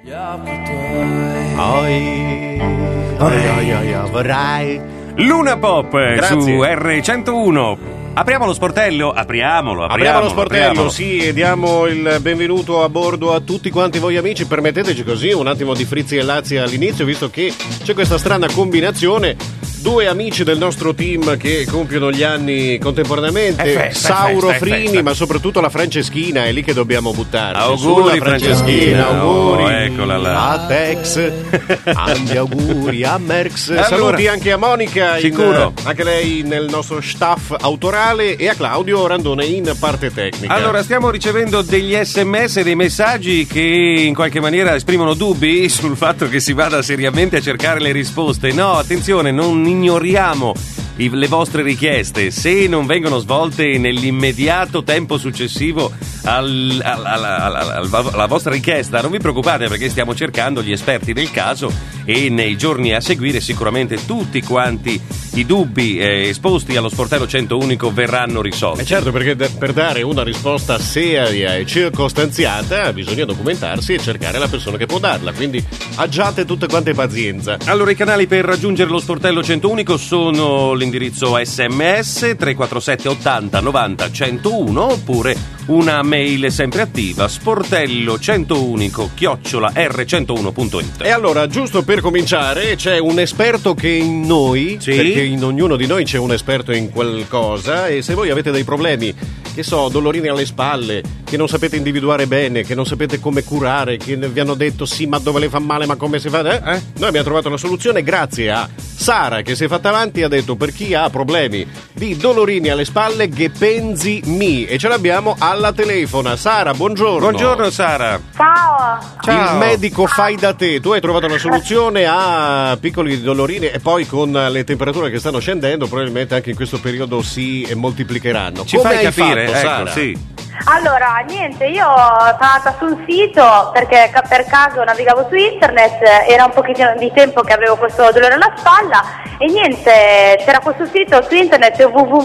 Vorrai Luna Pop. Grazie. Su R101. Apriamo lo sportello? Apriamo lo sportello, sì, e diamo il benvenuto a bordo a tutti quanti voi amici. Permetteteci così un attimo di frizzi e lazzi all'inizio, visto che c'è questa strana combinazione. Due amici del nostro team che compiono gli anni contemporaneamente, Sauro Frini, ma soprattutto la Franceschina, è lì che dobbiamo buttarci. Auguri Franceschina, auguri. Eccola là. A Tex, tanti auguri a Merx. Allora, saluti anche a Monica, sicuro. Anche lei nel nostro staff autorale, e a Claudio Randone in parte tecnica. Allora, stiamo ricevendo degli SMS e dei messaggi che in qualche maniera esprimono dubbi sul fatto che si vada seriamente a cercare le risposte. No, attenzione, non ignoriamo le vostre richieste. Se non vengono svolte nell'immediato tempo successivo alla vostra richiesta, non vi preoccupate, perché stiamo cercando gli esperti del caso e nei giorni a seguire sicuramente tutti quanti i dubbi esposti allo sportello 100 unico verranno risolti. Certo, perché per dare una risposta seria e circostanziata bisogna documentarsi e cercare la persona che può darla, quindi aggiate tutte quante pazienza. Allora, i canali per raggiungere lo sportello 100 unico sono l'indirizzo SMS 347 80 90 101 oppure una mail sempre attiva, sportello 100 unico @r101.it. E allora, giusto per cominciare, c'è un esperto che in noi, sì? Perché in ognuno di noi c'è un esperto in qualcosa, e se voi avete dei problemi, che so, dolorini alle spalle, che non sapete individuare bene, che non sapete come curare, che vi hanno detto sì, ma dove le fa male, ma come si fa? Noi abbiamo trovato una soluzione grazie a Sara, che si è fatta avanti e ha detto: per chi ha problemi di dolorini alle spalle, Gepenzi Mi, e ce l'abbiamo alla telefona. Sara, buongiorno. Buongiorno Sara. Ciao. Il medico fai da te. Tu hai trovato una soluzione a piccoli dolorini, e poi con le temperature che stanno scendendo probabilmente anche in questo periodo si moltiplicheranno. Ci Come fai hai capire? fatto, Ecco, Sara? sì. Allora, niente, io sono andata sul sito perché per caso navigavo su internet, era un pochettino di tempo che avevo questo dolore alla spalla e niente, c'era questo sito su internet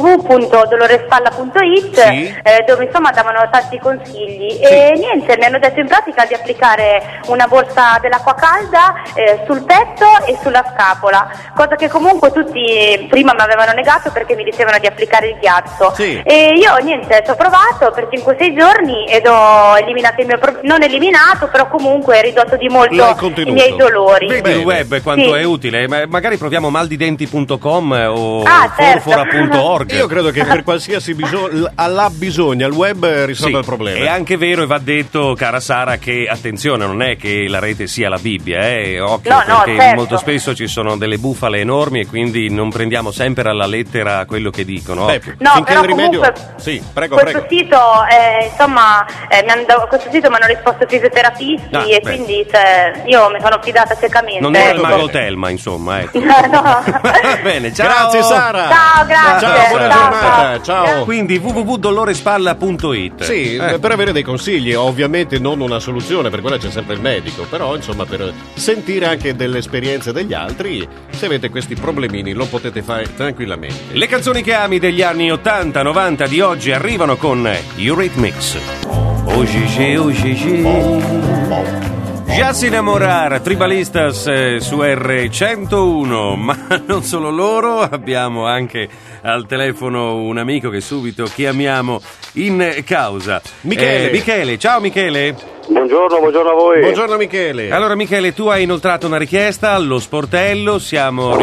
www.dolorespalla.it, sì. Dove insomma davano tanti consigli, e niente, mi hanno detto in pratica di applicare una borsa dell'acqua calda sul petto e sulla scapola, cosa che comunque tutti prima mi avevano negato perché mi dicevano di applicare il ghiaccio. Sì. E io niente, ci ho provato per 5-6 giorni ed ho eliminato il mio non eliminato, però comunque ridotto di molto i miei dolori. Vedi il web quanto è utile, magari proviamo maldidenti.com o forfora.org. Io credo che per qualsiasi bisogna il web risolva il problema. È anche vero, e va detto, cara Sara, che attenzione, non è che la rete sia la Bibbia, occhio, no, perché certo. molto spesso ci sono delle bufale enormi e quindi non prendiamo sempre alla lettera quello che dicono. No, finché però il rimedio... comunque Sì, prego. questo sito insomma questo sito mi hanno risposto fisioterapisti e quindi io mi sono fidata ciecamente. Non era il mago Telma, insomma, ecco. No. Va bene, ciao. Grazie Sara. Ciao, grazie. Ciao, buona giornata. Ciao. Quindi www.dolorespalla.it. Sì, per avere dei consigli, ovviamente non una soluzione, per quella c'è sempre il medico, però insomma per sentire anche delle esperienze degli altri, se avete questi problemini lo potete fare tranquillamente. Le canzoni che ami degli anni 80-90 di oggi arrivano con Eurythmics. Oh Gigi, oh Gigi. Già si innamorar, Tribalistas su R101, ma non solo loro, abbiamo anche al telefono un amico che subito chiamiamo in causa. Michele, ciao Michele. Buongiorno a voi. Buongiorno Michele. Allora Michele, tu hai inoltrato una richiesta allo sportello, speriamo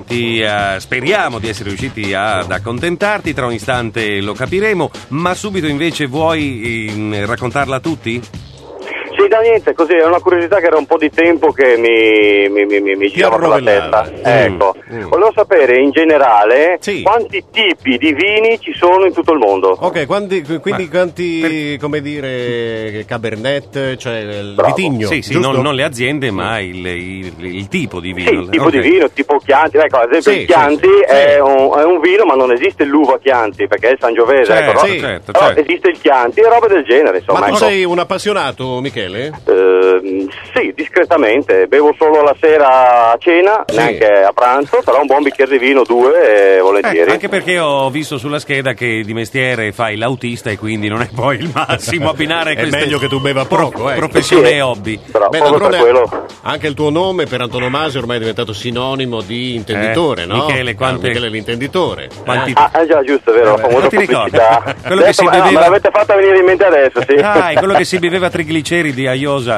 di essere riusciti ad accontentarti, tra un istante lo capiremo, ma subito invece vuoi raccontarla a tutti? Sì, da niente, così è una curiosità che era un po' di tempo che mi girava per la testa. Ecco, volevo sapere in generale quanti tipi di vini ci sono in tutto il mondo. Ok, quanti come dire, Cabernet, cioè il vitigno. Sì, non le aziende, ma il tipo di vino. Sì, il tipo di vino, tipo Chianti. Ecco, ad esempio il Chianti è un vino, ma non esiste l'uva Chianti, perché è il Sangiovese. Certo, però esiste il Chianti e roba del genere, insomma. Ma tu sei un appassionato, Michele? Michele? Sì, discretamente. Bevo solo la sera a cena, neanche a pranzo, però un buon bicchiere di vino, 2, volentieri. Anche perché ho visto sulla scheda che di mestiere fai l'autista e quindi non è poi il massimo abbinare È meglio che tu beva poco, professione e hobby. Però per quello... Anche il tuo nome per antonomasia ormai è diventato sinonimo di intenditore, no? Michele, Michele l'intenditore. già, giusto, è vero, la famosa pubblicità. Quello che si beveva... me l'avete fatta venire in mente adesso, sì. È quello che si beveva trigliceridi a Iosa.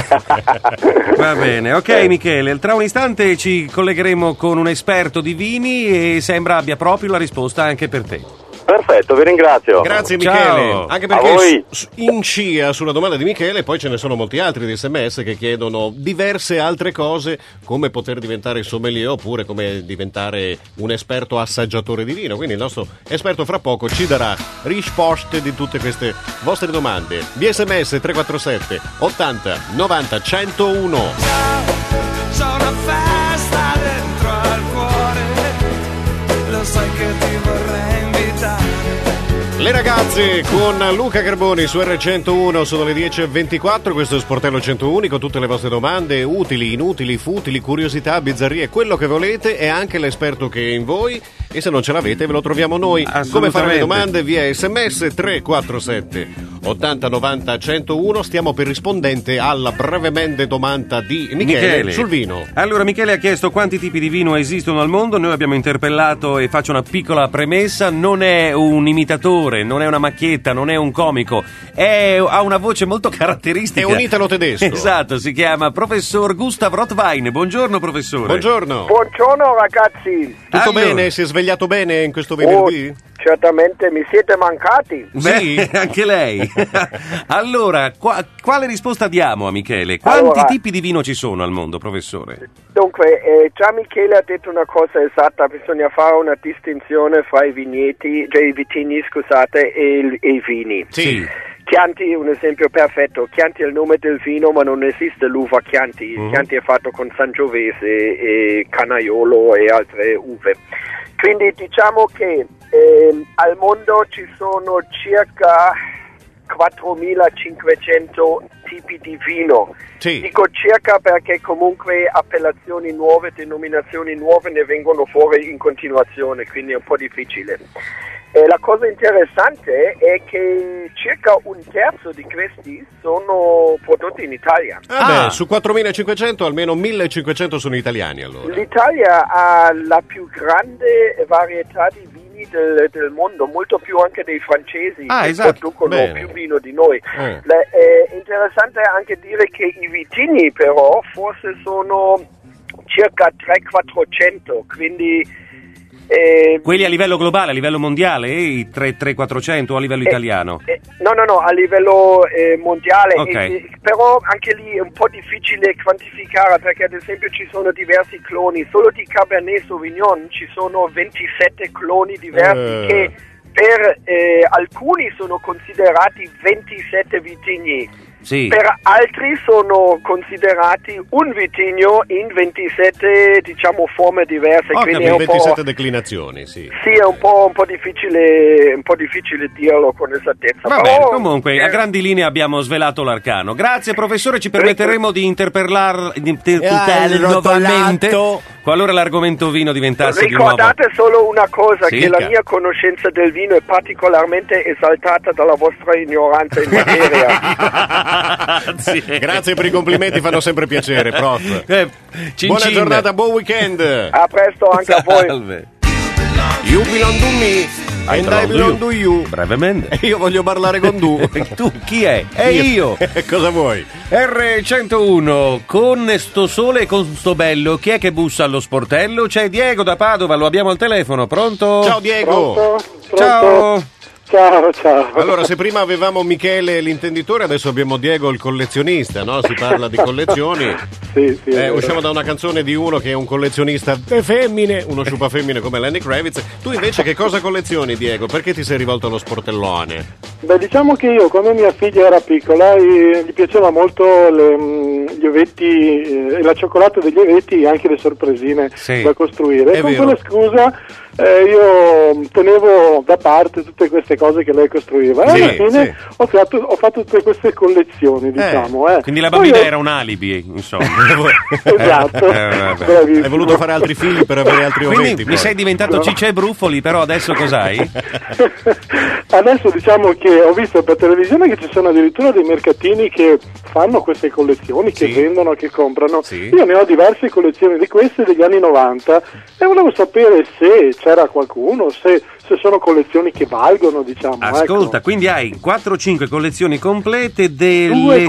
Va bene, ok Michele, tra un istante ci collegheremo con un esperto di vini e sembra abbia proprio la risposta anche per te. Perfetto, vi ringrazio. Grazie Michele. Ciao. Anche perché in scia sulla domanda di Michele poi ce ne sono molti altri di SMS che chiedono diverse altre cose, come poter diventare sommelier oppure come diventare un esperto assaggiatore di vino. Quindi il nostro esperto fra poco ci darà risposte di tutte queste vostre domande. Via SMS 347 80 90 101. C'è una festa dentro al cuore, lo sai che ti vorrei invitare. Le ragazze con Luca Carboni su R101, sono le 10:24, questo è Sportello 101 con tutte le vostre domande, utili, inutili, futili, curiosità, bizzarrie, quello che volete, è anche l'esperto che è in voi e se non ce l'avete ve lo troviamo noi. Come fare le domande? Via SMS 347 80 90 101, stiamo per rispondente alla brevemente domanda di Michele sul vino. Allora Michele ha chiesto quanti tipi di vino esistono al mondo, noi abbiamo interpellato e faccio una piccola premessa, non è un imitatore, non è una macchietta, non è un comico, ha una voce molto caratteristica. È un italo tedesco. Esatto, si chiama professor Gustav Rottwein. Buongiorno professore. Buongiorno. Buongiorno ragazzi. Tutto bene? Si è svegliato bene in questo venerdì? Certamente, mi siete mancati. Sì, anche lei. Allora, quale risposta diamo a Michele? Quanti tipi di vino ci sono al mondo, professore? Dunque, già Michele ha detto una cosa esatta, bisogna fare una distinzione fra i vigneti, cioè i vitini, scusate, e i vini. Sì. Chianti è un esempio perfetto. Chianti è il nome del vino, ma non esiste l'uva Chianti. Chianti è fatto con Sangiovese e Canaiolo e altre uve. Quindi diciamo che al mondo ci sono circa 4.500 tipi di vino. Sì. Dico circa perché comunque appellazioni nuove, denominazioni nuove ne vengono fuori in continuazione, quindi è un po' difficile. La cosa interessante è che circa un terzo di questi sono prodotti in Italia. Beh, su 4.500 almeno 1.500 sono italiani allora. L'Italia ha la più grande varietà di vini del mondo, molto più anche dei francesi che producono più vino di noi. È interessante anche dire che i vitigni però forse sono circa 300-400, quindi quelli a livello globale, a livello mondiale, i 300-400 o a livello italiano? No, a livello mondiale, Okay. Però anche lì è un po' difficile quantificare perché ad esempio ci sono diversi cloni, solo di Cabernet Sauvignon ci sono 27 cloni diversi che per alcuni sono considerati 27 vitigni. Sì. Per altri sono considerati un vitigno in 27 forme diverse. Quindi è un 27 declinazioni, sì. Sì, è un po' difficile dirlo con esattezza. Va bene, comunque a grandi linee abbiamo svelato l'arcano. Grazie professore, ci permetteremo di interpellarlo nuovamente qualora l'argomento vino diventasse di nuovo. Ricordate solo una cosa, che la mia conoscenza del vino è particolarmente esaltata dalla vostra ignoranza in materia. Grazie per i complimenti, fanno sempre piacere, prof. Buona giornata, buon weekend. A presto anche a voi. You belong to me and I belong to you. Brevemente. Io voglio parlare con tu. Tu chi è? Io. Cosa vuoi? R101, con sto sole e con sto bello, chi è che bussa allo sportello? C'è Diego da Padova, lo abbiamo al telefono, pronto? Ciao Diego. Pronto? Ciao. Ciao. Allora, se prima avevamo Michele l'intenditore, adesso abbiamo Diego il collezionista, no? Si parla di collezioni. Sì, usciamo da una canzone di uno che è un collezionista di femmine, uno sciupafemmine come Lenny Kravitz. Tu invece che cosa collezioni, Diego? Perché ti sei rivolto allo sportellone? Beh, diciamo che io quando mia figlia era piccola gli piaceva molto gli ovetti e la cioccolata degli ovetti e anche le sorpresine da costruire. E con quella scusa io tenevo da parte tutte queste cose che lei costruiva e alla fine ho fatto tutte queste collezioni, diciamo. Quindi la bambina era un alibi, insomma. Esatto. Hai voluto fare altri figli per avere altri ovetti. Quindi mi sei diventato Ciccia e Brufoli, però adesso cos'hai? Adesso diciamo che ho visto per televisione che ci sono addirittura dei mercatini che fanno queste collezioni, che vendono, che comprano. Io ne ho diverse collezioni di queste degli anni 90 e volevo sapere se c'era qualcuno, se sono collezioni che valgono, diciamo. Ascolta, quindi hai 4-5 collezioni complete delle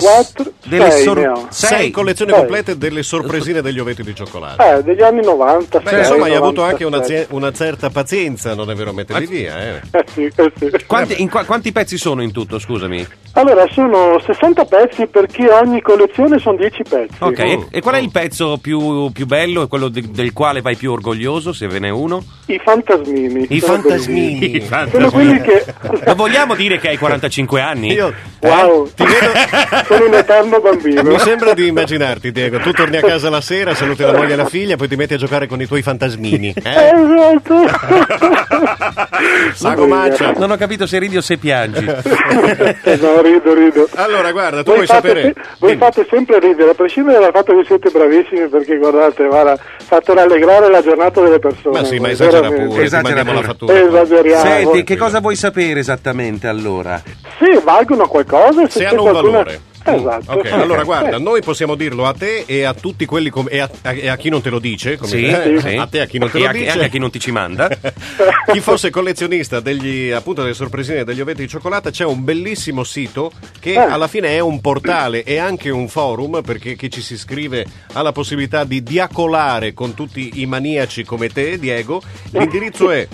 6 collezioni complete delle sorpresine degli ovetti di cioccolato. Degli anni 90. Beh, insomma, hai avuto anche una certa pazienza, non è vero, metterli via. Sì. Quanti pezzi sono in tutto, scusami? Allora, sono 60 pezzi perché ogni collezione sono 10 pezzi. Ok, e qual è il pezzo più bello e quello del quale vai più orgoglioso, se ve n'è uno? I fantasmini. Sono quelli che... Lo vogliamo dire che hai 45 anni? Wow, ti vedo... sono un eterno bambino. Mi sembra di immaginarti, Diego. Tu torni a casa la sera, saluti la moglie e la figlia, poi ti metti a giocare con i tuoi fantasmini. Esatto. Sagomaccia. Non ho capito se ridi o se piangi. No, rido. Allora, guarda, tu vuoi sapere... Voi fate sempre ridere, a prescindere dal fatto che siete bravissimi, perché guardate, fate rallegrare la giornata delle persone. Ma sì, ma esagera pure, ti mandiamo la fattura. Esageriamo. Senti, che cosa vuoi sapere esattamente allora? Sì, valgono qualcosa. Se hanno un valore. Esatto. Okay. Allora guarda, noi possiamo dirlo a te e a tutti quelli e a chi non te lo dice, come sì. A te, a chi non te lo dice, e anche a chi non ti ci manda. Chi fosse collezionista delle sorpresine degli ovetti di cioccolata, c'è un bellissimo sito che alla fine è un portale e anche un forum, perché chi ci si iscrive ha la possibilità di diacolare con tutti i maniaci come te, Diego. L'indirizzo è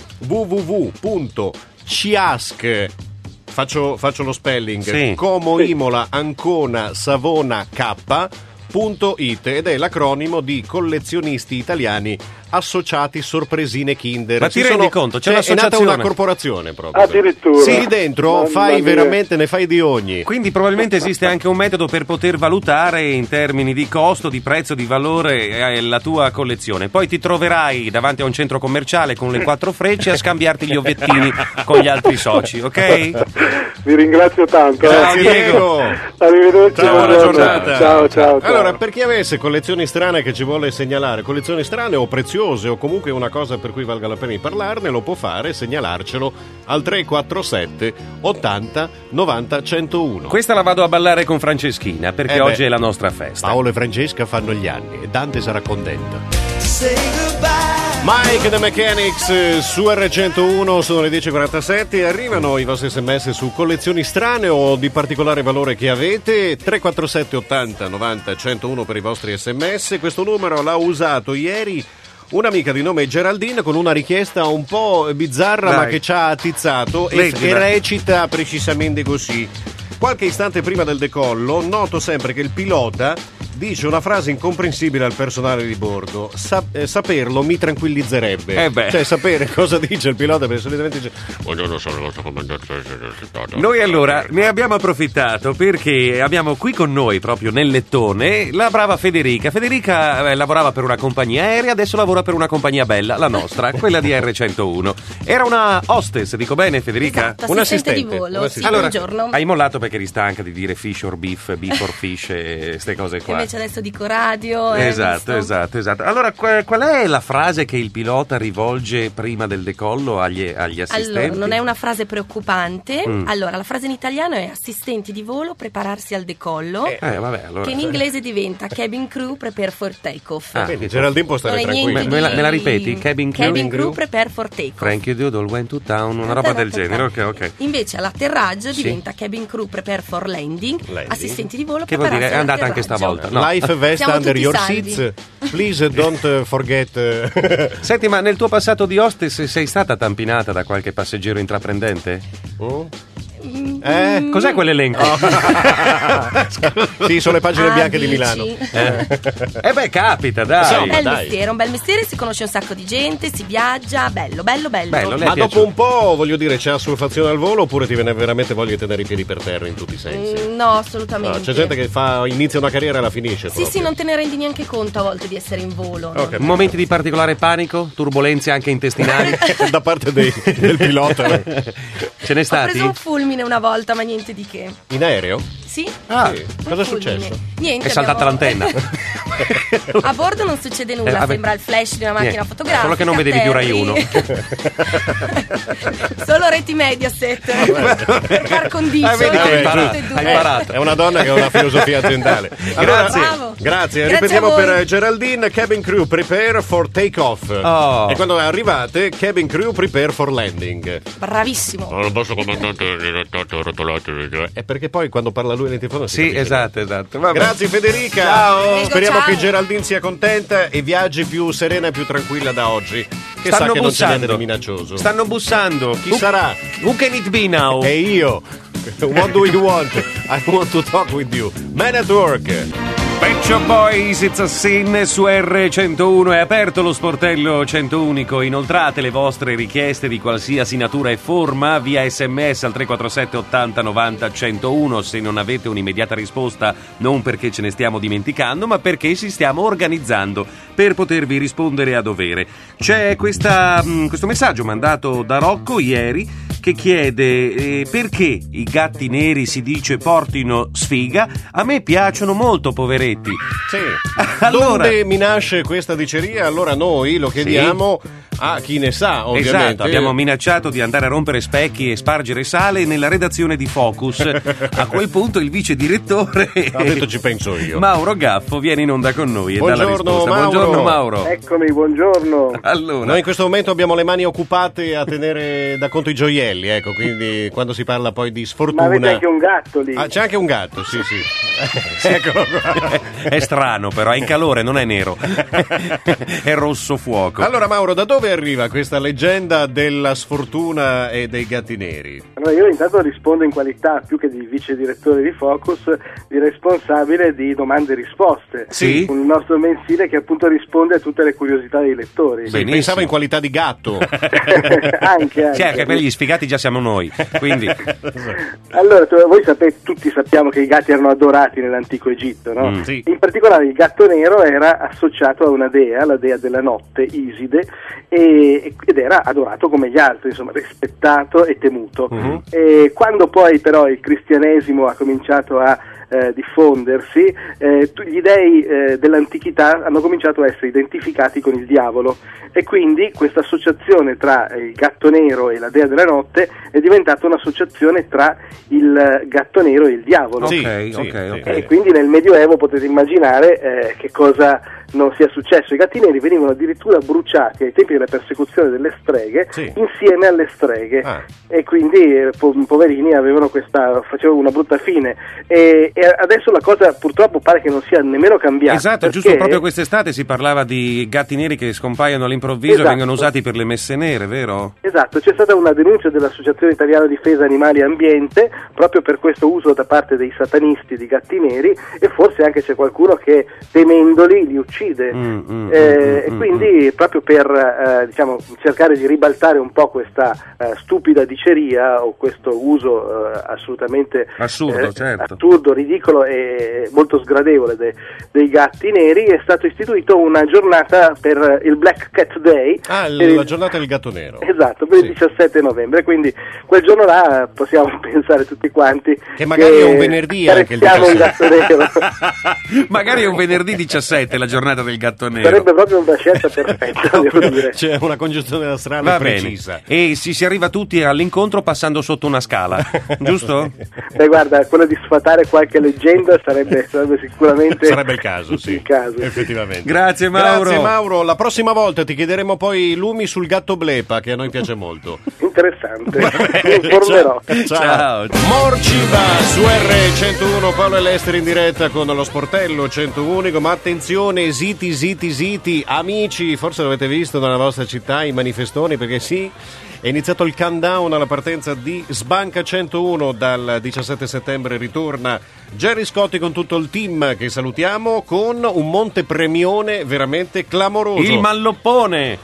www.ciasc. Faccio lo spelling. Como, Imola, Ancona, Savona, K.it ed è l'acronimo di Collezionisti Italiani Associati Sorpresine Kinder. Ma ti rendi conto? C'è è nata una corporazione proprio. Addirittura. Sì, lì dentro ne fai di ogni. Quindi probabilmente esiste anche un metodo per poter valutare in termini di costo, di prezzo, di valore la tua collezione. Poi ti troverai davanti a un centro commerciale con le 4 frecce a scambiarti gli ovettini con gli altri soci, ok? Vi ringrazio tanto. Grazie Diego. Arrivederci. Ciao, buona giornata. Ciao. Allora, per chi avesse collezioni strane che ci vuole segnalare, collezioni strane o preziose o comunque una cosa per cui valga la pena di parlarne, lo può fare, segnalarcelo al 347 80 90 101. Questa la vado a ballare con Franceschina perché oggi è la nostra festa. Paolo e Francesca fanno gli anni e Dante sarà contento. Mike The Mechanics su R101, sono le 10.47 e arrivano i vostri sms su collezioni strane o di particolare valore che avete. 347 80 90 101 per i vostri sms. Questo numero l'ha usato ieri un'amica di nome Geraldine con una richiesta un po' bizzarra ma che ci ha attizzato e recita precisamente così. Qualche istante prima del decollo noto sempre che il pilota dice una frase incomprensibile al personale di bordo. Saperlo mi tranquillizzerebbe. Cioè sapere cosa dice il pilota, perché solitamente dice buongiorno, sono il vostro comandante. Noi allora ne abbiamo approfittato perché abbiamo qui con noi proprio nel lettone la brava Federica. Federica lavorava per una compagnia aerea, adesso lavora per una compagnia bella, la nostra, quella di R101. Era una hostess, dico bene Federica? Esatto, un assistente di volo. Sì, allora, buongiorno. Hai mollato perché eri stanca di dire fish or beef or fish e queste cose qua. Invece adesso dico radio. Esatto. Allora, qual è la frase che il pilota rivolge prima del decollo agli assistenti? Allora, non è una frase preoccupante. Allora, la frase in italiano è assistenti di volo, prepararsi al decollo. Allora, che in inglese diventa cabin crew, prepare for take-off. Quindi Geraldine può stare tranquilla. Me la ripeti? Cabin crew, prepare for take-off. Frankie Doodle went to town, una roba del genere. Ok. Invece all'atterraggio diventa cabin crew, prepare for landing. Assistenti di volo, che vuol dire? È andata anche stavolta. No. Life vest under your seats. Please don't forget. Senti, ma nel tuo passato di hostess sei stata tampinata da qualche passeggero intraprendente? Cos'è quell'elenco? Sì, sono le pagine bianche di Milano. Beh, capita, dai. È un bel mestiere, si conosce un sacco di gente, si viaggia, bello. Ma dopo un po', voglio dire, c'è assuefazione al volo oppure ti viene veramente voglia di tenere i piedi per terra in tutti i sensi? No, assolutamente. No, c'è gente che inizia una carriera e la finisce. Sì, non te ne rendi neanche conto a volte di essere in volo. No? Okay. Momenti di particolare panico, turbolenze anche intestinali da parte del pilota. Ce n'è stati? Ho preso un fulmine una volta, ma niente di che. In aereo? Sì. Sì. Cosa è successo? Niente. È saltata l'antenna. A bordo non succede nulla, sembra il flash di una macchina fotografica. Solo che non vedevi più Rai 1. Solo reti Mediaset. Per far condicio. Vedi che hai imparato. È una donna che ha una filosofia aziendale. Allora, grazie. Ripetiamo per Geraldine: cabin crew prepare for take off. E quando arrivate, cabin crew prepare for landing. Bravissimo. Non posso comandante. È perché poi quando parla lui nel telefono sì, esatto. Vabbè. Grazie Federica. Ciao. Speriamo che Geraldine sia contenta e viaggi più serena e più tranquilla da oggi. Che stanno sa che bussando. non c'è niente di minaccioso. Stanno bussando. Chi sarà? Who can it be now? E io. What do you want? I want to talk with you. Man at Work. Pet Shop Boys, It's a Sin su R101. È aperto lo sportello 101. Inoltrate le vostre richieste di qualsiasi natura e forma via SMS al 347 80 90 101. Se non avete un'immediata risposta, non perché ce ne stiamo dimenticando, ma perché ci stiamo organizzando per potervi rispondere a dovere. C'è questo messaggio mandato da Rocco ieri che chiede perché i gatti neri si dice portino sfiga. A me piacciono molto, poveretti. Sì. Allora, dove mi nasce questa diceria? Allora noi lo chiediamo a chi ne sa, ovviamente. Esatto, abbiamo minacciato di andare a rompere specchi e spargere sale nella redazione di Focus. A quel punto il vice direttore ha detto ci penso io. Mauro Gaffo viene in onda con noi e buongiorno, dà la risposta. Mauro. Buongiorno Mauro. Eccomi, buongiorno. Allora, noi in questo momento abbiamo le mani occupate a tenere da conto i gioielli, ecco, quindi quando si parla poi di sfortuna. Ma avete anche un gatto lì? C'è anche un gatto, sì. Eccolo qua. È strano però, è in calore, non è nero. È rosso fuoco. Allora Mauro, da dove arriva questa leggenda della sfortuna e dei gatti neri? Allora io intanto rispondo in qualità, più che di vice direttore di Focus, di responsabile di domande e risposte. Sì. Un nostro mensile che appunto risponde a tutte le curiosità dei lettori. Sì, pensavo in qualità di gatto. anche. Sì, anche per gli sfigati già siamo noi, quindi. Allora, voi tutti sappiamo che i gatti erano adorati nell'antico Egitto, no? Sì. In particolare il gatto nero era associato a una dea, la dea della notte, Iside, ed era adorato come gli altri, insomma, rispettato e temuto. E quando poi però il cristianesimo ha cominciato a diffondersi, gli dei dell'antichità hanno cominciato a essere identificati con il diavolo, e quindi questa associazione tra il gatto nero e la dea della notte è diventata un'associazione tra il gatto nero e il diavolo. Ok. E quindi nel Medioevo potete immaginare che cosa non sia successo. I gatti neri venivano addirittura bruciati ai tempi della persecuzione delle streghe, insieme alle streghe, e quindi poverini facevano una brutta fine, e adesso la cosa purtroppo pare che non sia nemmeno cambiata. Esatto, perché... giusto, proprio quest'estate si parlava di gatti neri che scompaiono all'improvviso e vengono usati per le messe nere, vero? Esatto, c'è stata una denuncia dell'Associazione Italiana Difesa Animali e Ambiente proprio per questo uso da parte dei satanisti di gatti neri, e forse anche c'è qualcuno che temendoli li uccide. E quindi proprio per cercare di ribaltare un po' questa stupida diceria o questo uso assolutamente assurdo, ridicolo e molto sgradevole dei gatti neri, è stato istituito una giornata per il Black Cat Day, la giornata del gatto nero, esatto, per il 17 novembre, quindi quel giorno là possiamo pensare tutti quanti che magari è un venerdì anche il 17. Un gatto nero. Magari è un venerdì 17 la giornata del gatto nero. Sarebbe proprio una scelta perfetta, devo dire. C'è una congestione astrale precisa. E si arriva tutti all'incontro passando sotto una scala, giusto? Beh, guarda, quello di sfatare qualche leggenda sarebbe sicuramente il caso, sì. Effettivamente. Grazie Mauro. La prossima volta ti chiederemo poi lumi sul gatto Blepa, che a noi piace molto. Interessante. Mi informerò. Ciao. Morciva su R101, Paolo e Lester in diretta con lo sportello 101, ma attenzione, ziti, amici, forse l'avete visto nella vostra città i manifestoni, perché È iniziato il countdown alla partenza di Sbanca 101. Dal 17 settembre ritorna Gerry Scotti con tutto il team, che salutiamo, con un montepremione veramente clamoroso. Il malloppone!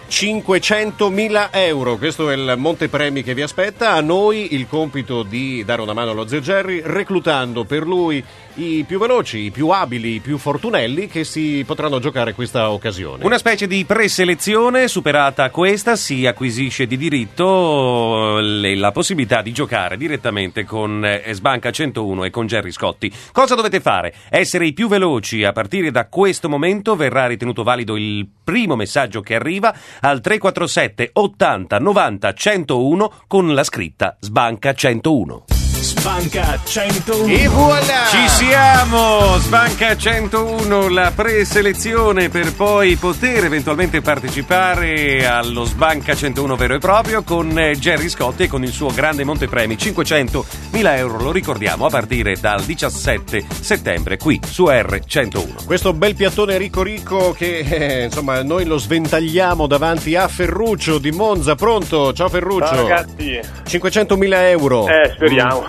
500.000 euro, questo è il montepremi che vi aspetta. A noi il compito di dare una mano allo zio Gerry, reclutando per lui i più veloci, i più abili, i più fortunelli che si potranno giocare questa occasione. Una specie di preselezione. Superata questa, si acquisisce di diritto la possibilità di giocare direttamente con Sbanca 101 e con Gerry Scotti. Cosa dovete fare? Essere i più veloci. A partire da questo momento verrà ritenuto valido il primo messaggio che arriva al 347 80 90 101 con la scritta Sbanca 101. Sbanca 101. E voilà! Ci siamo! Sbanca 101, la preselezione per poi poter eventualmente partecipare allo Sbanca 101 vero e proprio con Gerry Scotti e con il suo grande montepremi 500.000 euro, lo ricordiamo, a partire dal 17 settembre qui su R101. Questo bel piattone ricco che insomma noi lo sventagliamo davanti a Ferruccio di Monza. Pronto? Ciao Ferruccio. Ciao ragazzi. 500.000 euro. Speriamo.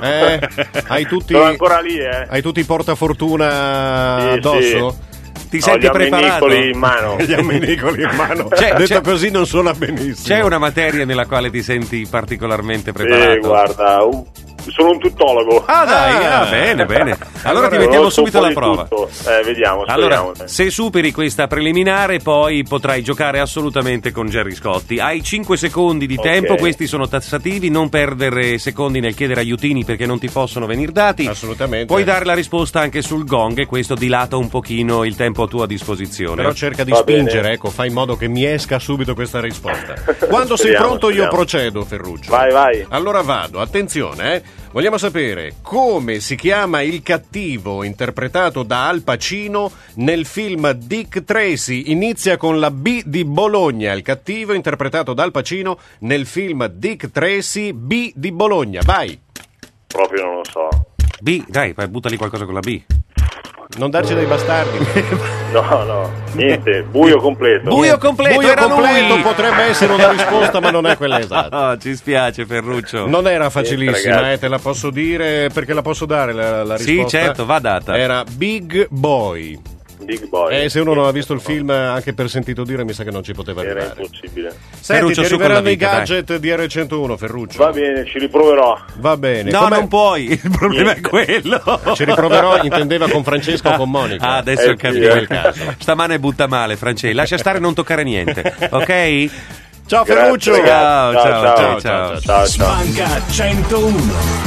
Hai tutti, sono ancora lì, Hai tutti i portafortuna addosso? Sì. Ti senti preparato? Gli ammenicoli in mano. Gli ammenicoli in mano. Detto così non suona benissimo. C'è una materia nella quale ti senti particolarmente preparato? Sì, guarda, sono un tuttologo. Ah dai, bene. Allora ti mettiamo subito alla prova. Vediamo, allora, se superi questa preliminare poi potrai giocare assolutamente con Gerry Scotti. Hai 5 secondi di tempo, questi sono tassativi, non perdere secondi nel chiedere aiutini perché non ti possono venire dati. Assolutamente. Puoi dare la risposta anche sul gong e questo dilata un pochino il tempo a tua disposizione. Però cerca di spingere, ecco, fai in modo che mi esca subito questa risposta. Quando sei pronto io procedo, Ferruccio. Vai. Allora vado, attenzione, Vogliamo sapere come si chiama il cattivo interpretato da Al Pacino nel film Dick Tracy. Inizia con la B di Bologna. Il cattivo interpretato da Al Pacino nel film Dick Tracy, B di Bologna. Vai. Proprio non lo so. B, dai, buttali qualcosa con la B. Non darci dei bastardi. No, niente, buio completo. Buio completo, era completo lui. Potrebbe essere una risposta, ma non è quella esatta. Oh, ci spiace, Ferruccio. Non era facilissima, te la posso dire, perché la posso dare la risposta. Sì, certo, va data. Era Big Boy. Big Boy. Se uno non ha visto il film, anche per sentito dire, mi sa che non ci poteva arrivare. Era impossibile. Senti, Ferruccio, ti arriveranno i gadget dai. di R101, Ferruccio. Va bene, ci riproverò. Va bene. No, non puoi, il problema è quello. Ci riproverò, intendeva con Francesco o con Monica. Ah, adesso ho capito il caso. Stamane butta male, Francesco. Lascia stare, non toccare niente, ok? Ciao Ferruccio. Ciao. Sbanca 101.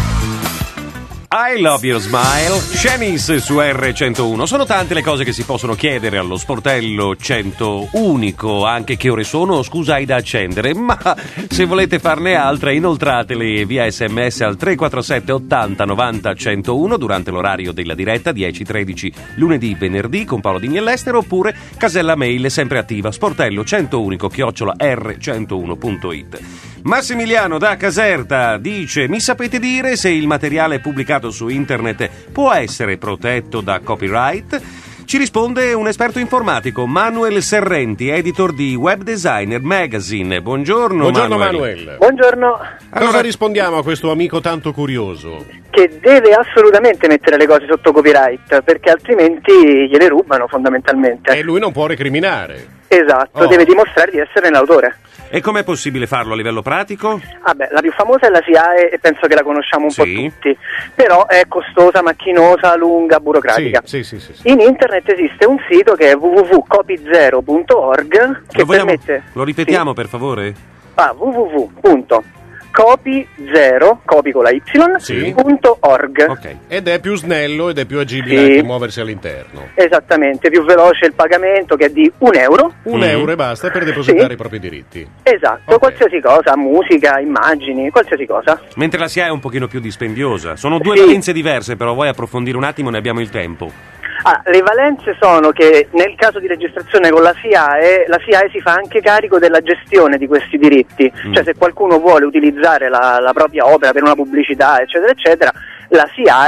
I Love Your Smile, Shanice su R101. Sono tante le cose che si possono chiedere allo sportello 101. Anche che ore sono? Scusa, hai da accendere. Ma se volete farne altre, inoltratele via SMS al 347 80 90 101 durante l'orario della diretta 10-13 lunedì, venerdì con Paolo Dini all'estero, oppure casella mail sempre attiva sportello 101@r101.it. Massimiliano da Caserta dice: mi sapete dire se il materiale pubblicato su internet può essere protetto da copyright? Ci risponde un esperto informatico, Manuel Serrenti, editor di Web Designer Magazine. Buongiorno Manuel. Buongiorno. Cosa rispondiamo a questo amico tanto curioso? Che deve assolutamente mettere le cose sotto copyright, perché altrimenti gliele rubano fondamentalmente. E lui non può recriminare. Esatto, deve dimostrare di essere l'autore. E com'è possibile farlo a livello pratico? La più famosa è la SIAE e penso che la conosciamo un po' tutti, però è costosa, macchinosa, lunga, burocratica. Sì. In internet esiste un sito che è www.copy0.org che permette... Lo ripetiamo per favore? www.copy0, copy con la y.org. Ok. Ed è più snello ed è più agibile anche muoversi all'interno. Esattamente, più veloce il pagamento, che è di €1. €1 e basta per depositare i propri diritti. Esatto, qualsiasi cosa, musica, immagini, qualsiasi cosa. Mentre la SIAE è un pochino più dispendiosa. Sono due valenze diverse, però vuoi approfondire un attimo, ne abbiamo il tempo. Le valenze sono che nel caso di registrazione con la SIAE si fa anche carico della gestione di questi diritti. Cioè, se qualcuno vuole utilizzare la propria opera per una pubblicità, eccetera, eccetera, la SIAE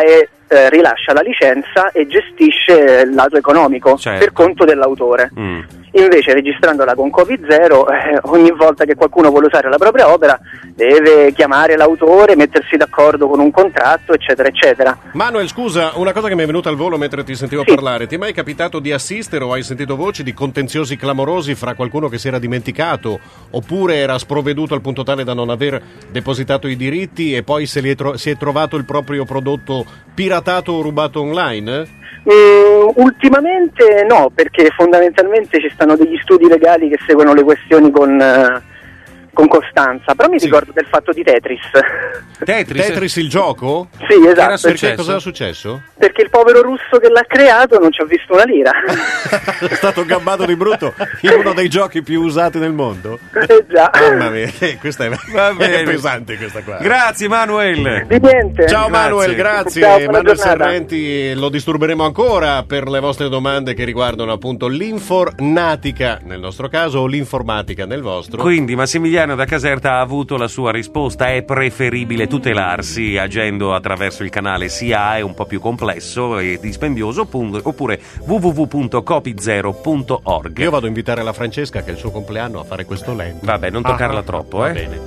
rilascia la licenza e gestisce il lato economico, certo, per conto dell'autore. Invece registrandola con copy zero, ogni volta che qualcuno vuole usare la propria opera deve chiamare l'autore, mettersi d'accordo con un contratto, eccetera eccetera. Manuel, scusa, una cosa che mi è venuta al volo mentre ti sentivo parlare: ti è mai capitato di assistere o hai sentito voci di contenziosi clamorosi fra qualcuno che si era dimenticato oppure era sprovveduto al punto tale da non aver depositato i diritti e poi si è trovato il proprio prodotto piratato o rubato online? Ultimamente no, perché fondamentalmente ci stanno degli studi legali che seguono le questioni con costanza, però mi ricordo del fatto di Tetris. Tetris il gioco? Sì, esatto. Perché cosa era successo? Perché il povero russo che l'ha creato non ci ha visto una lira. È stato gabbato di brutto in uno dei giochi più usati nel mondo? Già. Mamma mia, questa è pesante questa qua. Grazie Manuel. Di niente. Ciao Manuel, grazie. Ciao, Manuel giornata. Serrenti, lo disturberemo ancora per le vostre domande che riguardano appunto l'infornatica nel nostro caso o l'informatica nel vostro. Quindi Massimiliano da Caserta ha avuto la sua risposta: è preferibile tutelarsi agendo attraverso il canale SIA, è un po' più complesso e dispendioso, oppure www.copyzero.org. Io vado a invitare la Francesca, che è il suo compleanno, a fare questo lento. Vabbè, non toccarla troppo, Va bene.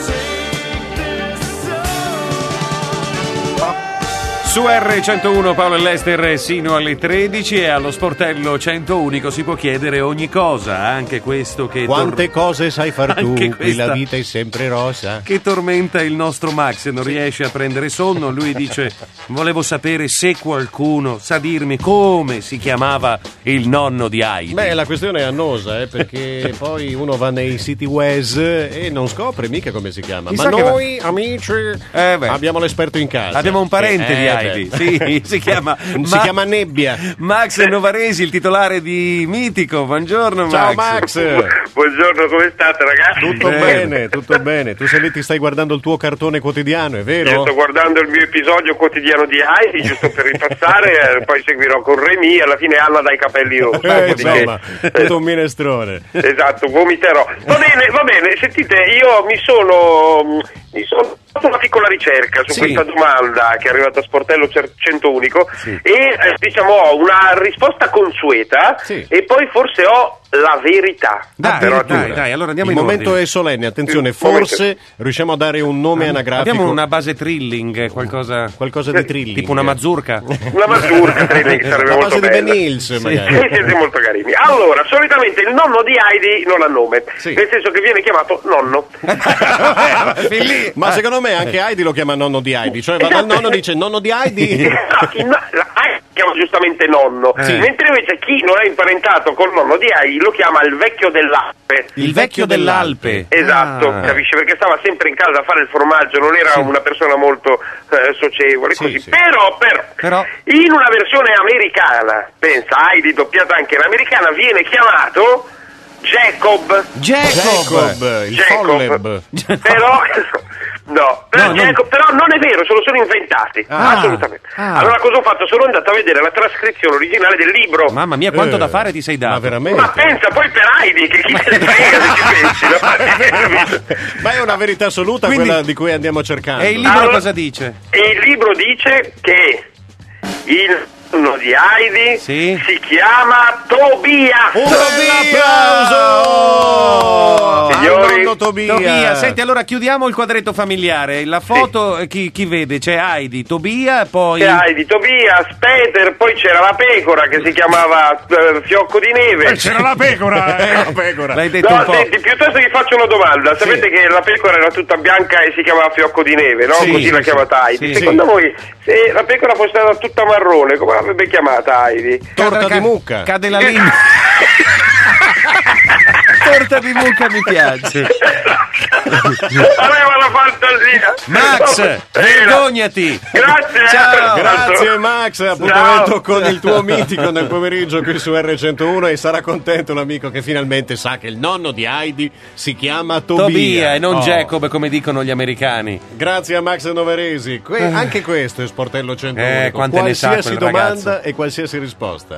Su R101 Paolo e Lester sino alle 13 e allo sportello 100 unico si può chiedere ogni cosa, anche questo che... Quante cose sai far tu, qui la vita è sempre rosa. Che tormenta il nostro Max, non riesce a prendere sonno. Lui dice: volevo sapere se qualcuno sa dirmi come si chiamava il nonno di Heidi. Beh, la questione è annosa, perché poi uno va nei siti web e non scopre mica come si chiama. Chissà, ma noi, amici, abbiamo l'esperto in casa. Abbiamo un parente di Heidi. Sì, si chiama Nebbia. Max Novaresi, il titolare di Mitico. Buongiorno Max. Ciao Max. Buongiorno, come state ragazzi? Tutto bene. Tu sei lì, ti stai guardando il tuo cartone quotidiano, è vero? Io sto guardando il mio episodio quotidiano di Heidi, giusto per ripassare, poi seguirò con Remy, alla fine Anna dai capelli rossi. Insomma, tutto un minestrone. Esatto, vomiterò. Va bene, sentite, io mi sono fatto una piccola ricerca su questa domanda che è arrivata a Sportello 100 unico e diciamo ho una risposta consueta e poi forse ho la verità. Dai, allora andiamo in ordine. Il momento è solenne, attenzione, forse riusciamo a dare un nome anagrafico. Abbiamo una base trilling, qualcosa di trilling. Tipo una mazurka. Una mazurka trilling sarebbe la molto base bella. di Ben Hills, magari. Sì, siete molto carini. Allora, solitamente il nonno di Heidi non ha nome, nel senso che viene chiamato nonno. Ma secondo me anche Heidi lo chiama nonno di Heidi, cioè va dal nonno e dice nonno di Heidi. Heidi chiama giustamente nonno, mentre invece chi non è imparentato col nonno di Heidi lo chiama il vecchio dell'Alpe. Il vecchio dell'Alpe. Esatto, capisci? Perché stava sempre in casa a fare il formaggio, non era una persona molto socievole, così. Però, in una versione americana, pensa, Heidi doppiata anche in americana, viene chiamato Jacob, il Folleb. Però però non è vero, se lo sono inventati, assolutamente. Allora cosa ho fatto? Sono andato a vedere la trascrizione originale del libro. Mamma mia, quanto da fare ti sei dato. Ma veramente? Ma pensa poi per Heidi, che chi se ne frega se ci pensi, no? Ma è una verità assoluta. Quindi, quella di cui andiamo cercando. E il libro cosa dice? Il libro dice che il nonno di Heidi si chiama Tobia. Un applauso! Signori, Tobia. Senti, allora chiudiamo il quadretto familiare. La foto, chi vede? C'è Heidi, Tobia, poi... C'è Heidi, Tobia, Peter, poi c'era la pecora che si chiamava Fiocco di Neve. C'era la pecora, la pecora. L'hai detto un po'. Senti, piuttosto vi faccio una domanda. Sapete che la pecora era tutta bianca e si chiamava Fiocco di Neve, no? Così l'ha chiamata Heidi. Secondo voi, se la pecora fosse stata tutta marrone, come l'avrebbe chiamata Heidi? Torta di mucca. Cade la linea. Torta di mucca mi piace. Aveva la fantasia. Max, vergognati. Grazie. Ciao. Grazie Max, appuntamento con il tuo Mitico nel pomeriggio qui su R101 e sarà contento l'amico che finalmente sa che il nonno di Heidi si chiama Tobia e non Jacob come dicono gli americani. Grazie a Max Novaresi. Anche questo è Sportello 101. Quante ne sa quel qualsiasi domanda ragazzo. e qualsiasi risposta.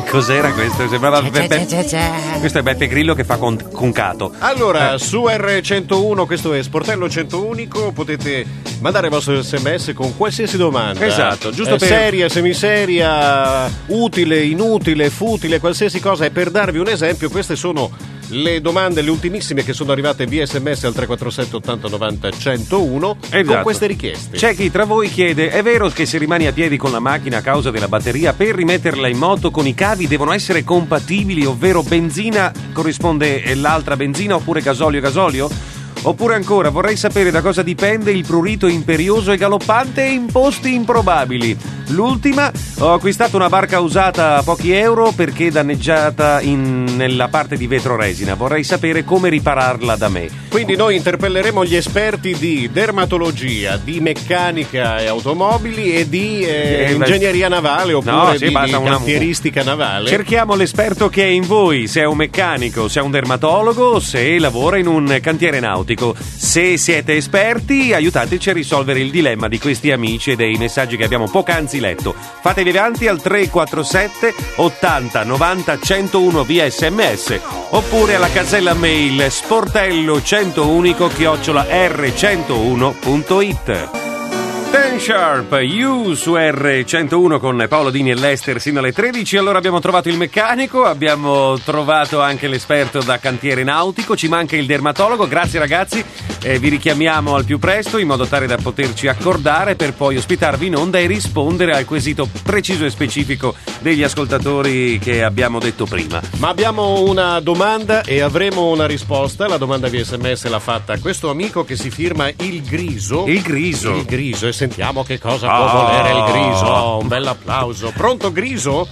Cos'era questo? Sembrava questo è Beppe Grillo che fa concato. Allora, su R101, questo è Sportello 100 Unico, potete mandare il vostro SMS con qualsiasi domanda. Esatto, giusto per seria, semiseria, utile, inutile, futile, qualsiasi cosa. E per darvi un esempio, queste sono le domande, le ultimissime che sono arrivate via SMS al 347 80 90 101 con queste richieste. C'è chi tra voi chiede: è vero che se rimani a piedi con la macchina a causa della batteria, per rimetterla in moto con i cavi devono essere compatibili, ovvero benzina corrisponde l'altra benzina oppure gasolio? Oppure ancora, vorrei sapere da cosa dipende il prurito imperioso e galoppante in posti improbabili. L'ultima, ho acquistato una barca usata a pochi euro perché danneggiata nella parte di vetro resina. Vorrei sapere come ripararla da me. Quindi noi interpelleremo gli esperti di dermatologia, di meccanica e automobili e di ingegneria navale oppure di cantieristica navale. Cerchiamo l'esperto che è in voi, se è un meccanico, se è un dermatologo, se lavora in un cantiere nautico. Se siete esperti, aiutateci a risolvere il dilemma di questi amici e dei messaggi che abbiamo poc'anzi letto. Fatevi avanti al 347 80 90 101 via SMS oppure alla casella mail sportello101@r101.it. Ten Sharp, You su R101 con Paolo Dini e Lester sino alle 13. Allora abbiamo trovato il meccanico, abbiamo trovato anche l'esperto da cantiere nautico, ci manca il dermatologo. Grazie ragazzi, vi richiamiamo al più presto in modo tale da poterci accordare per poi ospitarvi in onda e rispondere al quesito preciso e specifico degli ascoltatori che abbiamo detto prima. Ma abbiamo una domanda e avremo una risposta. La domanda via SMS l'ha fatta questo amico che si firma Il Griso. Il Griso. Il Griso, e sentiamo che cosa può volere il Griso. Un bel applauso. Pronto Griso?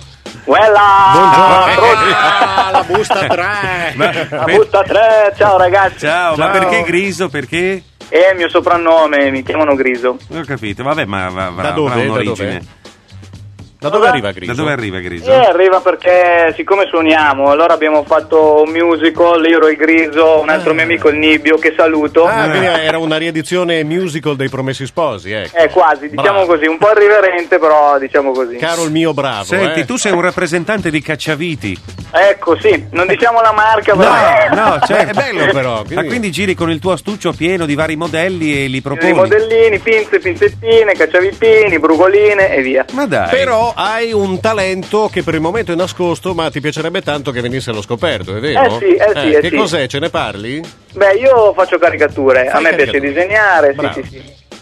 Buongiorno. La busta 3. La busta 3, ciao ragazzi. Ciao, ma perché Griso? Perché? È il mio soprannome, mi chiamano Griso. Ho capito, vabbè, ma da dove? un'origine. Da dove arriva Griso? Da dove arriva Griso? Arriva perché siccome suoniamo, allora abbiamo fatto un musical, io ero il Griso, un altro mio amico il Nibbio, che saluto. Quindi era una riedizione musical dei Promessi Sposi, ecco. Quasi, diciamo così, un po' irriverente, però diciamo così. Caro il mio bravo. Senti, tu sei un rappresentante di Cacciaviti. Ecco, sì, non diciamo la marca, però. No, cioè, è bello però. Quindi giri con il tuo astuccio pieno di vari modelli e li proponi. Modellini, pinze, pinzettine, cacciavitini, brugoline e via. Ma dai. Però hai un talento che per il momento è nascosto, ma ti piacerebbe tanto che venisse allo scoperto, è vero? Che cos'è? Ce ne parli? Beh, io faccio caricature, a me piace disegnare, sì.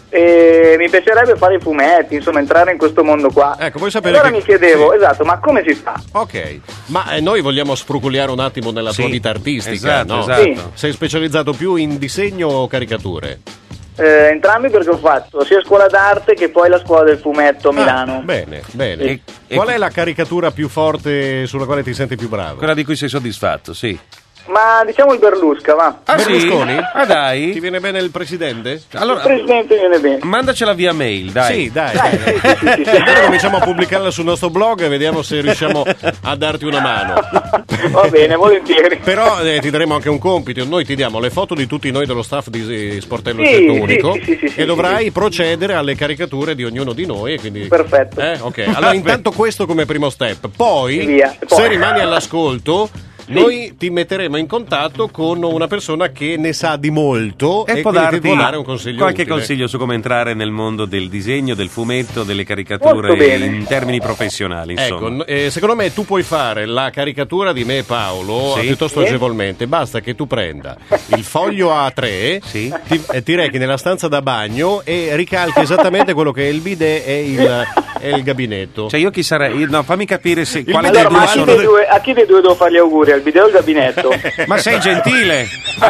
E mi piacerebbe fare i fumetti, insomma entrare in questo mondo qua. Ecco, vuoi sapere allora mi chiedevo, esatto, ma come si fa? Ok, ma noi vogliamo spruculiare un attimo nella tua vita artistica, esatto, no? Esatto. Sì. Sei specializzato più in disegno o caricature? Entrambi, perché ho fatto sia scuola d'arte che poi la scuola del fumetto a Milano. Bene. Qual è la caricatura più forte sulla quale ti senti più bravo? Quella di cui sei soddisfatto, sì. Ma diciamo il Berlusca, va. Berlusconi? Sì? Ah, dai. Ti viene bene il presidente? Allora, il presidente viene bene. Mandacela via mail, dai. Sì, dai. Allora cominciamo a pubblicarla sul nostro blog e vediamo se riusciamo a darti una mano. Va bene, volentieri. Però ti daremo anche un compito. Noi ti diamo le foto di tutti noi dello staff di Sportello 100 Unico e dovrai procedere alle caricature di ognuno di noi e quindi... Perfetto. Ok, allora intanto questo come primo step. Poi, se rimani all'ascolto... Noi ti metteremo in contatto con una persona che ne sa di molto e può ti dare un consiglio qualche utile. consiglio su come entrare nel mondo del disegno, del fumetto, delle caricature in termini professionali, insomma. Ecco, secondo me tu puoi fare la caricatura di me e Paolo piuttosto agevolmente. Basta che tu prenda il foglio A3, ti rechi nella stanza da bagno e ricalchi esattamente quello che è il bidet e il gabinetto. Cioè io chi sarei? No, fammi capire se quale dei due sono. A chi dei due devo fare gli auguri? Al bidet o al gabinetto? Ma sei gentile,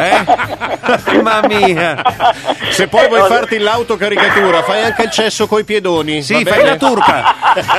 Mamma mia. Se poi vuoi farti l'autocaricatura, fai anche il cesso coi piedoni. Sì, fai la turca.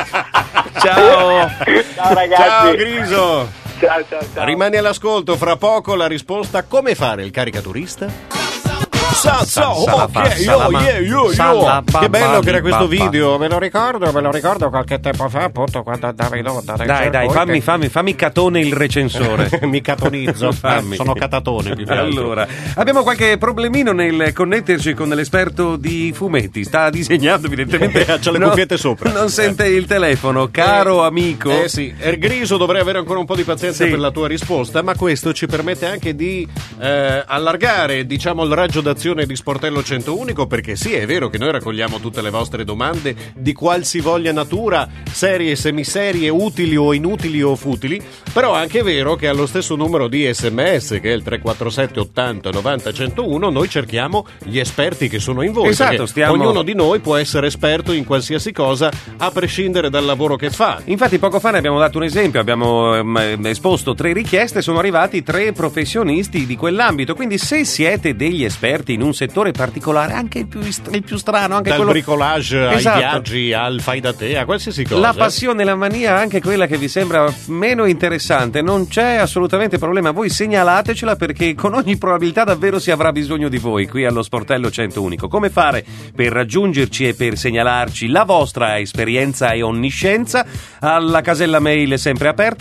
Ciao ragazzi. Ciao Griso. Ciao. Rimani all'ascolto, fra poco la risposta: come fare il caricaturista? Che bello che era questo video, me lo ricordo qualche tempo fa, appunto, quando andava in onda. Dai, fammi catone il recensore. Mi catonizzo, sono catatone più che altro. Allora, abbiamo qualche problemino nel connetterci con l'esperto di fumetti. Sta disegnando, evidentemente. C'ha le cuffiette sopra. Non sente il telefono, caro amico. Sì, Ergriso, dovrei avere ancora un po' di pazienza per la tua risposta, ma questo ci permette anche di allargare, diciamo, il raggio d'azione di Sportello 101, perché sì, è vero che noi raccogliamo tutte le vostre domande di qualsivoglia natura, serie, semiserie, utili o inutili o futili, però è anche vero che allo stesso numero di SMS, che è il 347 80 90 101, noi cerchiamo gli esperti che sono in voi. Esatto, ognuno di noi può essere esperto in qualsiasi cosa, a prescindere dal lavoro che fa. Infatti poco fa ne abbiamo dato un esempio, abbiamo esposto 3 richieste, sono arrivati 3 professionisti di quell'ambito, quindi se siete degli esperti in un settore particolare, anche il più strano, anche dal quello... bricolage ai viaggi, al fai da te, a qualsiasi cosa, la passione, la mania, anche quella che vi sembra meno interessante, non c'è assolutamente problema, voi segnalatecela, perché con ogni probabilità davvero si avrà bisogno di voi qui allo Sportello 101. Come fare per raggiungerci e per segnalarci la vostra esperienza e onniscienza? Alla casella mail è sempre aperta,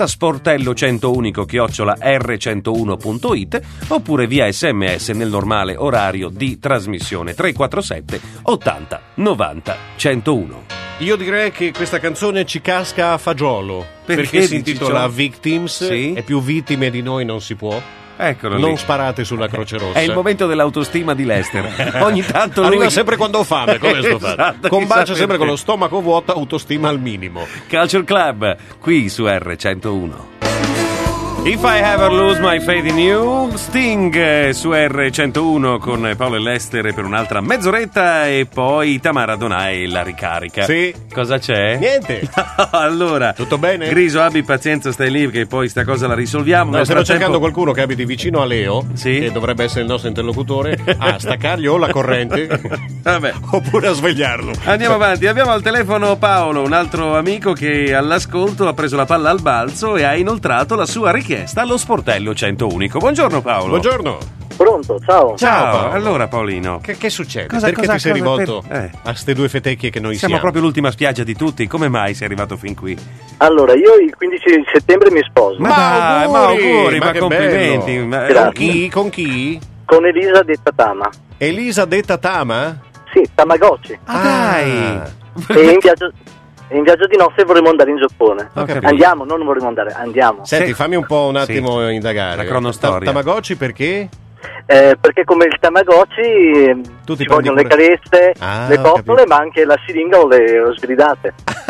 sportello101@r101.it, oppure via SMS nel normale orario di trasmissione 347 80 90 101. Io direi che questa canzone ci casca a fagiolo, perché si intitola Victims, e più vittime di noi non si può. Eccolo non lì. Sparate sulla Croce Rossa. È il momento dell'autostima di Lester. Ogni tanto lui arriva sempre quando ho fame, come sto esatto, combacia sempre con lo stomaco vuoto, autostima al minimo. Culture Club qui su R101. If I Ever Lose My Faith in You, Sting su R101 con Paolo e Lester per un'altra mezz'oretta, e poi Tamara Donai la ricarica. Sì. Cosa c'è? Niente. Allora, tutto bene? Griso, abbi pazienza, stai lì, che poi sta cosa la risolviamo. No, stiamo cercando qualcuno che abiti vicino a Leo, che dovrebbe essere il nostro interlocutore, a staccargli o la corrente vabbè, oppure a svegliarlo. Andiamo avanti, abbiamo al telefono Paolo, un altro amico che all'ascolto ha preso la palla al balzo e ha inoltrato la sua richiesta allo Sportello 101. Buongiorno Paolo. Buongiorno. Pronto, ciao. Ciao. Allora Paolino, che succede? Perché ti sei rivolto a ste due fetecchie che noi siamo proprio l'ultima spiaggia di tutti, come mai sei arrivato fin qui? Allora, io il 15 settembre mi sposo. Ma auguri, ma complimenti. Con chi? Con Elisa detta Tama. Elisa detta Tama? Sì, Tamagotchi. Dai. E in viaggio di nozze vorremmo andare in Giappone. Andiamo, non vorremmo andare, andiamo. Senti, fammi un po' indagare. La cronostoria. Tamagotchi perché? Perché come il Tamagotchi ci vogliono le carezze, le coccole, ma anche la siringa o le sgridate.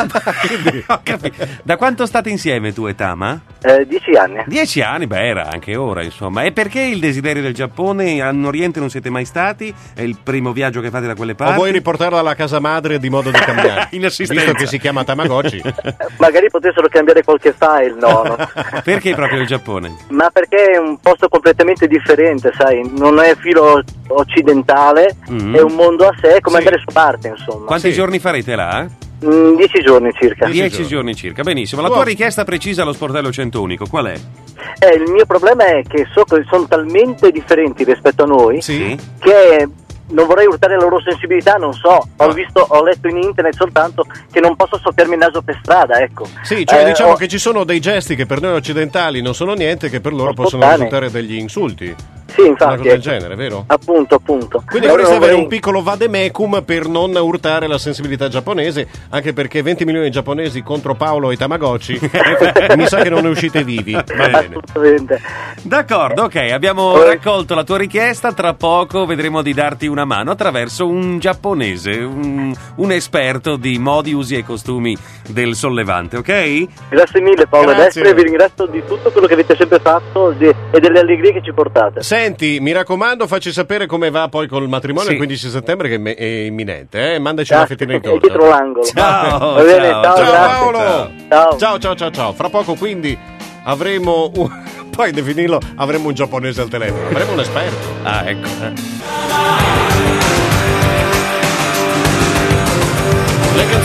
Da quanto state insieme tu e Tama? 10 anni. 10 anni? Beh, era anche ora, insomma. E perché il desiderio del Giappone? In Oriente non siete mai stati? È il primo viaggio che fate da quelle parti? O vuoi riportarla alla casa madre di modo di cambiare? In assistenza. Visto che si chiama Tamagotchi. Magari potessero cambiare qualche file, no. Perché proprio il Giappone? Ma perché è un posto completamente differente, sai? Non è filo occidentale, è un mondo a sé, come andare su Marte, insomma. Quanti giorni farete là? 10 giorni circa. 10 giorni circa, benissimo. La tua richiesta precisa allo Sportello 101, qual è? Il mio problema è che so che sono talmente differenti rispetto a noi, che non vorrei urtare la loro sensibilità, non so, ho letto in internet soltanto che non posso soffiarmi il naso per strada, ecco. Sì, cioè diciamo che ci sono dei gesti che per noi occidentali non sono niente, che per loro possono risultare degli insulti. Sì, infatti. Una cosa del genere, vero? Appunto. Quindi vorresti avere un piccolo vademecum per non urtare la sensibilità giapponese, anche perché 20 milioni di giapponesi contro Paolo e Tamagotchi mi sa che non ne uscite vivi. Va bene. Assolutamente. D'accordo, ok, abbiamo raccolto la tua richiesta, tra poco vedremo di darti una mano attraverso un giapponese, un esperto di modi, usi e costumi del sollevante, ok? Grazie mille Paolo, adesso vi ringrazio di tutto quello che avete sempre fatto e delle allegrie che ci portate. Senti, mi raccomando, facci sapere come va poi col matrimonio il 15 settembre che è imminente, mandaci una fettina di torta. Dietro l'angolo. Ciao, va bene, ciao Paolo. Ciao. Ciao. Fra poco quindi avremo poi definirlo, avremo un giapponese al telefono, avremo un esperto. Ah, ecco. Le canzoni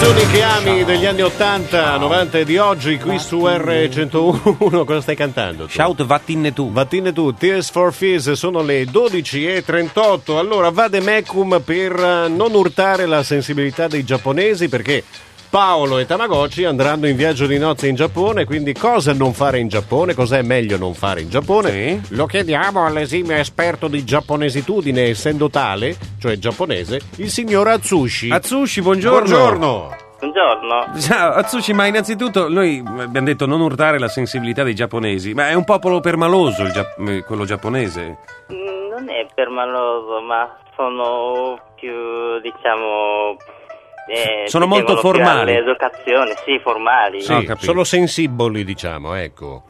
Canzoni che ami degli anni 80, 90 e di oggi qui su R101. Cosa stai cantando? Tu? Shout Vattinne tu. Vattinne tu, Tears for Fears, sono le 12:38. Allora vademecum per non urtare la sensibilità dei giapponesi, perché Paolo e Tamagotchi andranno in viaggio di nozze in Giappone, quindi cosa non fare in Giappone, cosa è meglio non fare in Giappone? Sì. Lo chiediamo all'esimio esperto di giapponesitudine, essendo tale, cioè giapponese, il signor Atsushi. Atsushi, buongiorno. Buongiorno. Buongiorno. Ciao Atsushi, ma innanzitutto noi abbiamo detto non urtare la sensibilità dei giapponesi, ma è un popolo permaloso quello giapponese? Non è permaloso, ma sono più, diciamo... sono molto formali. L'educazione, sì, formali. Sì, sono sensibili, diciamo, ecco.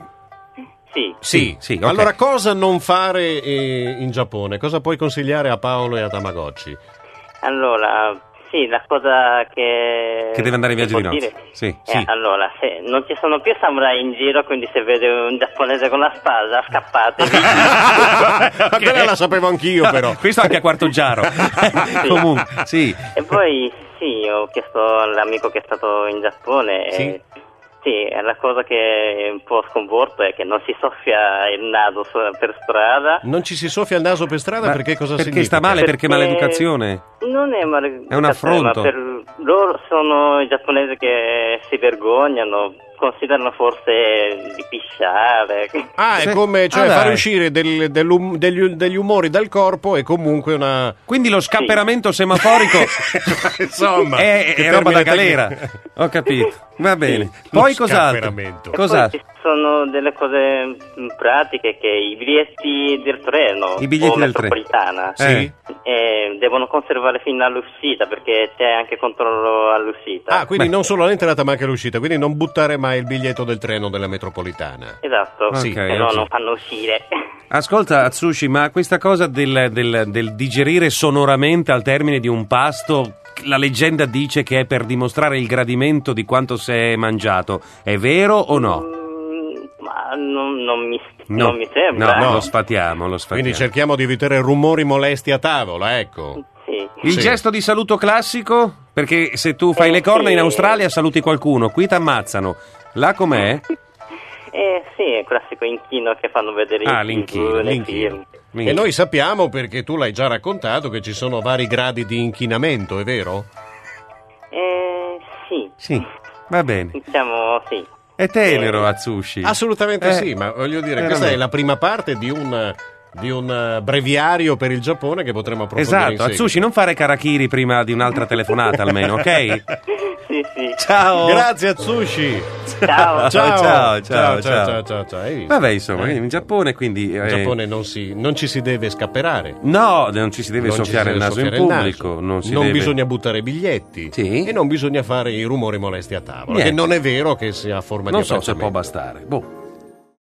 Sì. Okay. Allora, cosa non fare in Giappone? Cosa puoi consigliare a Paolo e a Tamagotchi? Allora, sì, la cosa che deve andare in viaggio di nozze. Sì. Allora, se non ci sono più samurai in giro, quindi se vede un giapponese con la spada, scappatevi. Quella la sapevo anch'io, però. Questo anche a Quartogiaro. Sì. Comunque, sì. E poi, sì, ho chiesto all'amico che è stato in Giappone. Sì. Sì, la cosa che è un po' sconvolto è che non si soffia il naso per strada. Non ci si soffia il naso per strada? Ma perché cosa perché significa? sta male? Perché maleducazione? Non è maleducazione, è un affronto. ma per loro sono i giapponesi che si vergognano, considerano forse di pisciare. È come fare uscire degli umori dal corpo è comunque una... Quindi lo scapperamento semaforico insomma è roba da galera. Ho capito, va bene. Poi cos'altro? Poi ci sono delle cose pratiche, che i biglietti del treno o metropolitana devono conservare fino all'uscita, perché c'è anche controllo all'uscita. Quindi non solo all'entrata ma anche all'uscita, quindi non buttare mai il biglietto del treno della metropolitana. Esatto, no, non fanno uscire. Ascolta Atsushi, ma questa cosa del digerire sonoramente al termine di un pasto, la leggenda dice che è per dimostrare il gradimento di quanto si è mangiato, è vero o no? Ma non mi sembra. No, lo sfatiamo. Quindi cerchiamo di evitare rumori molesti a tavola, ecco. Sì. Il gesto di saluto classico? Perché se tu fai le corna in Australia saluti qualcuno, qui t'ammazzano. Là com'è? Sì, è il classico inchino che fanno vedere l'inchino. E noi sappiamo, perché tu l'hai già raccontato, che ci sono vari gradi di inchinamento, è vero? Sì, va bene. Diciamo sì. È tenero Atsushi. Assolutamente sì, ma voglio dire, questa è la prima parte di un breviario per il Giappone che potremo approfondire in seguito. Atsushi, non fare karakiri prima di un'altra telefonata almeno, ok? Sì. Ciao. Grazie Atsushi. Ciao. Ciao. Vabbè, insomma, in Giappone quindi... In Giappone non ci si deve scapperare. No, non ci si deve soffiare il naso in pubblico. Non bisogna buttare biglietti. E non bisogna fare i rumori molesti a tavola. Che non è vero che sia a forma di apprezzamento. Non so se può bastare.